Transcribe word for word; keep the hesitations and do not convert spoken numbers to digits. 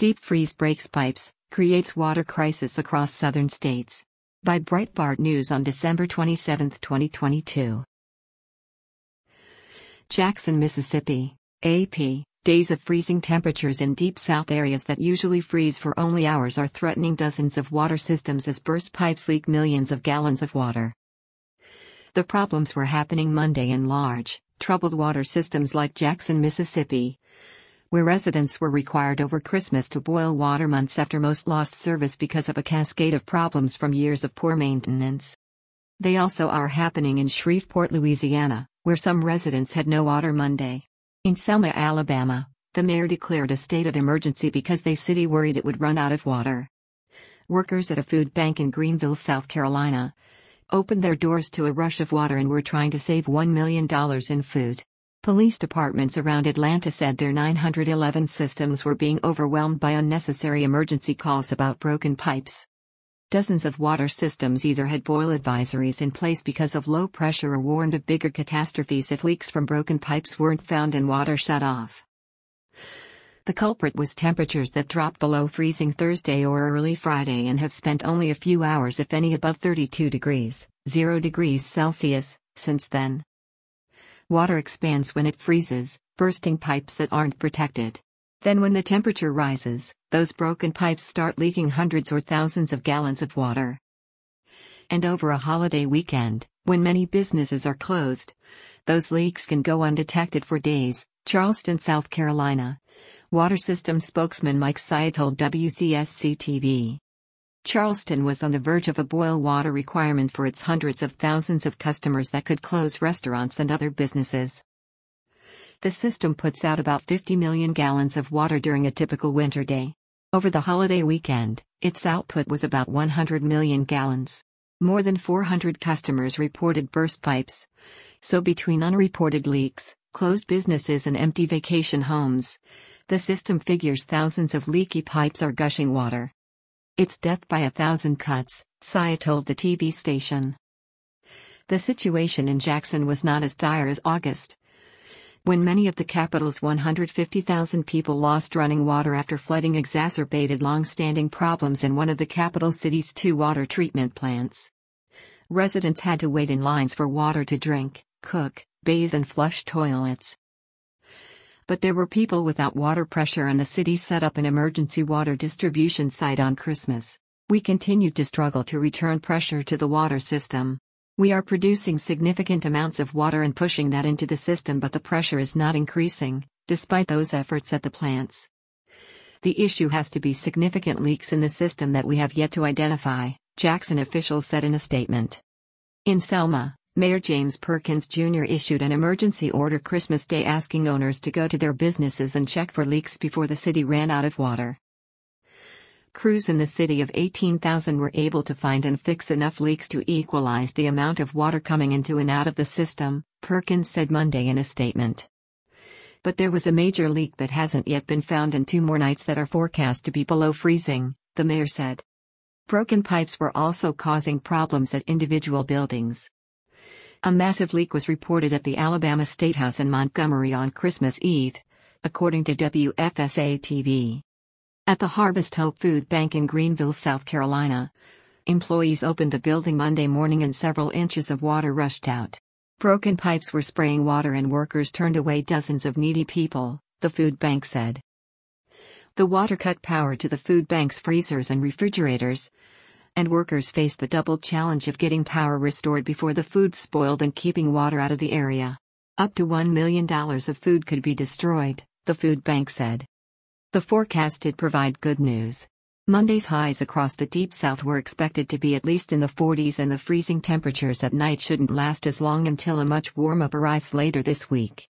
Deep freeze breaks pipes, creates water crisis across southern states. By Breitbart News on December twenty-seventh, twenty twenty-two. Jackson, Mississippi. A P. Days of freezing temperatures in deep south areas that usually freeze for only hours are threatening dozens of water systems as burst pipes leak millions of gallons of water. The problems were happening Monday in large, troubled water systems like Jackson, Mississippi, where residents were required over Christmas to boil water months after most lost service because of a cascade of problems from years of poor maintenance. They also are happening in Shreveport, Louisiana, where some residents had no water Monday. In Selma, Alabama, the mayor declared a state of emergency because the city worried it would run out of water. Workers at a food bank in Greenville, South Carolina, opened their doors to a rush of water and were trying to save one million dollars in food. Police departments around Atlanta said their nine hundred eleven systems were being overwhelmed by unnecessary emergency calls about broken pipes. Dozens of water systems either had boil advisories in place because of low pressure or warned of bigger catastrophes if leaks from broken pipes weren't found and water shut off. The culprit was temperatures that dropped below freezing Thursday or early Friday and have spent only a few hours, if any, above thirty-two degrees, zero degrees Celsius, since then. Water expands when it freezes, bursting pipes that aren't protected. Then when the temperature rises, those broken pipes start leaking hundreds or thousands of gallons of water. And over a holiday weekend, when many businesses are closed, those leaks can go undetected for days. Charleston, South Carolina. Water system spokesman Mike Sy told W C S C T V. Charleston was on the verge of a boil water requirement for its hundreds of thousands of customers that could close restaurants and other businesses. The system puts out about fifty million gallons of water during a typical winter day. Over the holiday weekend, its output was about one hundred million gallons. More than four hundred customers reported burst pipes. So between unreported leaks, closed businesses and empty vacation homes, the system figures thousands of leaky pipes are gushing water. It's death by a thousand cuts, Sy told the T V station. The situation in Jackson was not as dire as August, when many of the capital's one hundred fifty thousand people lost running water after flooding exacerbated long-standing problems in one of the capital city's two water treatment plants. Residents had to wait in lines for water to drink, cook, bathe and flush toilets. But there were people without water pressure and the city set up an emergency water distribution site on Christmas. We continued to struggle to return pressure to the water system. We are producing significant amounts of water and pushing that into the system, but the pressure is not increasing, despite those efforts at the plants. The issue has to be significant leaks in the system that we have yet to identify, Jackson officials said in a statement. In Selma, Mayor James Perkins Junior issued an emergency order Christmas Day asking owners to go to their businesses and check for leaks before the city ran out of water. Crews in the city of eighteen thousand were able to find and fix enough leaks to equalize the amount of water coming into and out of the system, Perkins said Monday in a statement. But there was a major leak that hasn't yet been found and two more nights that are forecast to be below freezing, the mayor said. Broken pipes were also causing problems at individual buildings. A massive leak was reported at the Alabama State House in Montgomery on Christmas Eve, according to W F S A T V. At the Harvest Hope Food Bank in Greenville, South Carolina, employees opened the building Monday morning and several inches of water rushed out. Broken pipes were spraying water and workers turned away dozens of needy people, the food bank said. The water cut power to the food bank's freezers and refrigerators, and workers faced the double challenge of getting power restored before the food spoiled and keeping water out of the area. Up to one million dollars of food could be destroyed, the food bank said. The forecast did provide good news. Monday's highs across the Deep South were expected to be at least in the forties, and the freezing temperatures at night shouldn't last as long until a much warm-up arrives later this week.